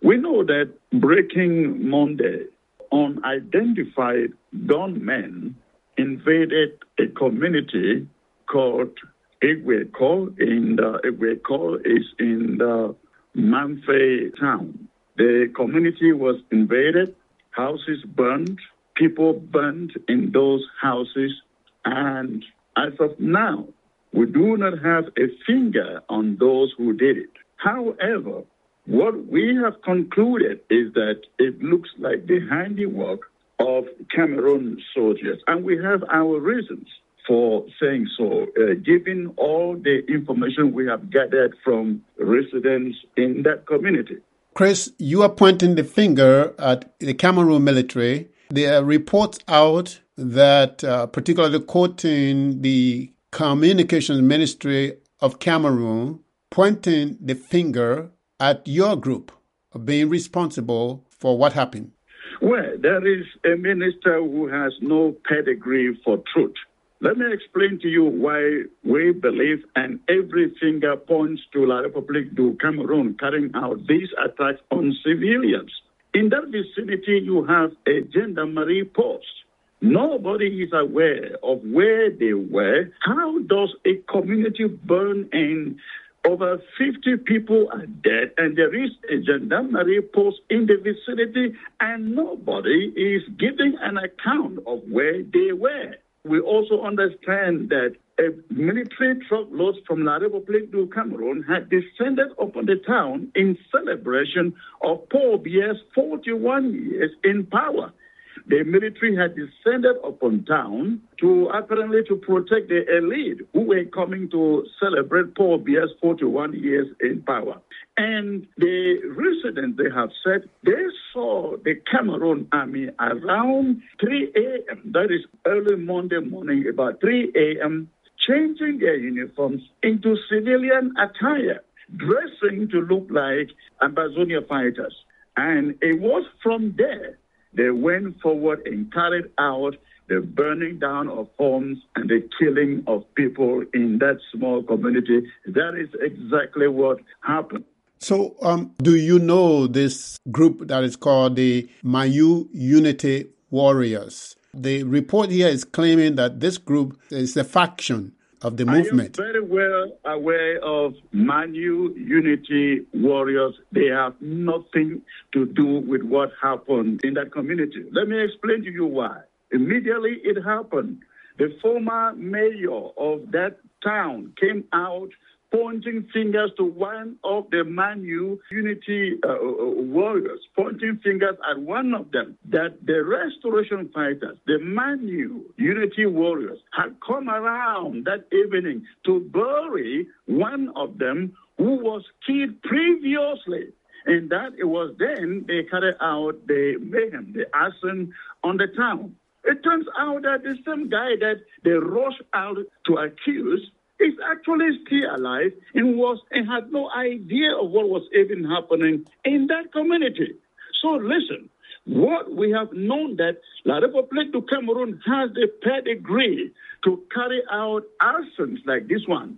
We know that breaking Monday, unidentified gunmen invaded a community called Igweko. Igweko is in the Manfe town. The community was invaded, houses burned, people burned in those houses, and as of now, we do not have a finger on those who did it. However, what we have concluded is that it looks like the handiwork of Cameroon soldiers, and we have our reasons for saying so, given all the information we have gathered from residents in that community. Chris, you are pointing the finger at the Cameroon military. There are reports out that, particularly quoting the Communications Ministry of Cameroon, pointing the finger at your group being responsible for what happened. Well, there is a minister who has no pedigree for truth. Let me explain to you why we believe, and every finger points to La République du Cameroon carrying out these attacks on civilians. In that vicinity, you have a gendarmerie post. Nobody is aware of where they were. How does a community burn and over 50 people are dead, and there is a gendarmerie post in the vicinity, and nobody is giving an account of where they were? We also understand that a military truckload from La République du Cameroon had descended upon the town in celebration of Paul Biya's 41 years in power. The military had descended upon town to protect the elite who were coming to celebrate Paul Biya's 41 years in power. And the residents, they have said, they saw the Cameroon army around 3 a.m., that is early Monday morning, about 3 a.m., changing their uniforms into civilian attire, dressing to look like Ambazonia fighters. And it was from there they went forward and carried out the burning down of homes and the killing of people in that small community. That is exactly what happened. So, do you know this group that is called the Mayu Unity Warriors? The report here is claiming that this group is a faction of the movement. I am very well aware of Mayu Unity Warriors. They have nothing to do with what happened in that community. Let me explain to you why. Immediately it happened, the former mayor of that town came out pointing fingers to one of the Mayu Unity warriors, pointing fingers at one of them, that the restoration fighters, the Mayu Unity warriors, had come around that evening to bury one of them who was killed previously. And that it was then they carried out the mayhem, the arson on the town. It turns out that the same guy that they rushed out to accuse is actually still alive and had no idea of what was even happening in that community. So listen, what we have known that La République du Cameroon has the pedigree to carry out arsons like this one.